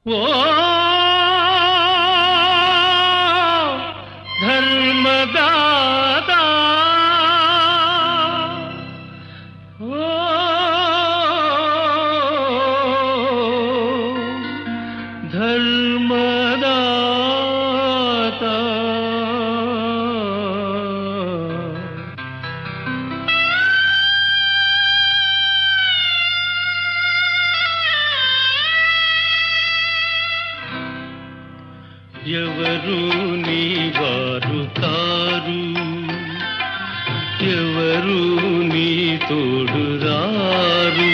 ఓ ధర్మదాత ఓ ధర్మదాత ఎవరు నీ వారు కారు, ఎవరు నీ తోడు రారు.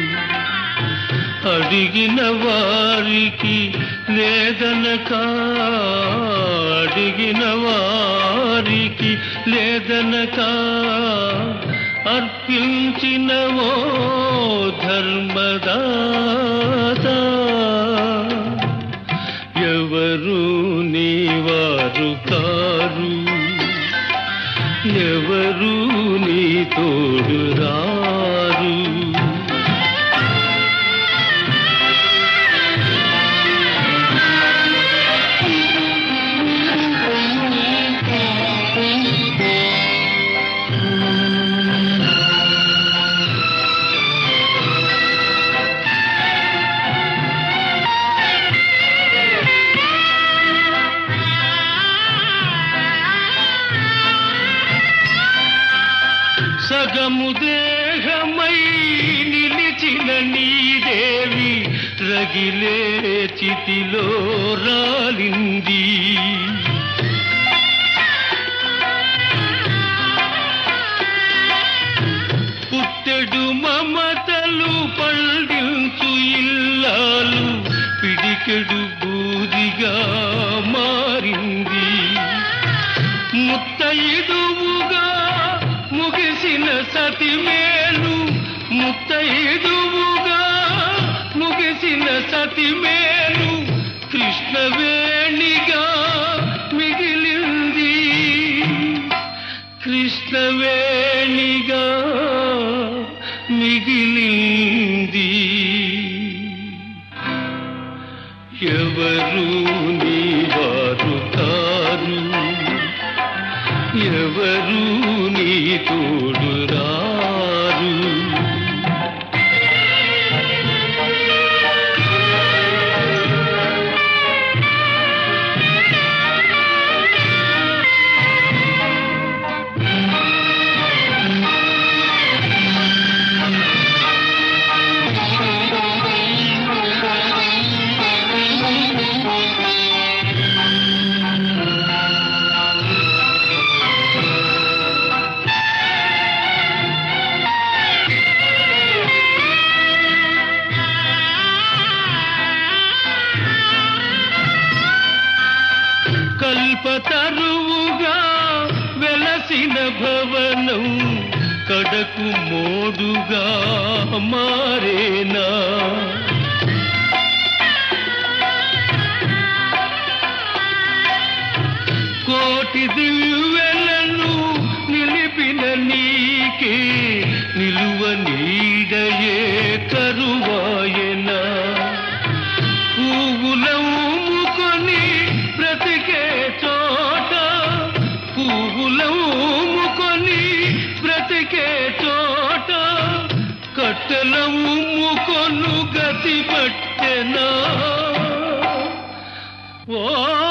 అడిగిన వారికి లేదనక, అడిగిన వారికి లేదనక అర్పించినవో ధర్మదాత. ఎవరు నీ వారు కారు, ఎవరు నీ తోడు రారు. సగము దేహమై నిలిచిన నీదేవి రగిలే చితిలో రాలింది. పుట్టెడు మమతలు పండించు ఇల్లాలు పిడికెడు బూదిగా మారింది. ముత్తైదువుగా ముగిసిన సతిమేలు, ముత్తైదువుగా ముగిసిన సతిమేలు కృష్ణవేణిగా మిగిలింది, కృష్ణవేణిగా మిగిలింది. ఎవరు నీ వారు కారు, ఎవరు నీ తోడు రారు. కల్పతరువుగా వెలసిన భవనం కడకు మోడుగా మారేనా. కోటి దివ్వెలను నిలిపిన నీకే నిలువ నీడయే కరువాయనా. పువ్వులముకొని బ్రతికే చోట, పువ్వులముకొని బ్రతికే చోట కట్టెలముకొను గతి పట్టెనా. ఓ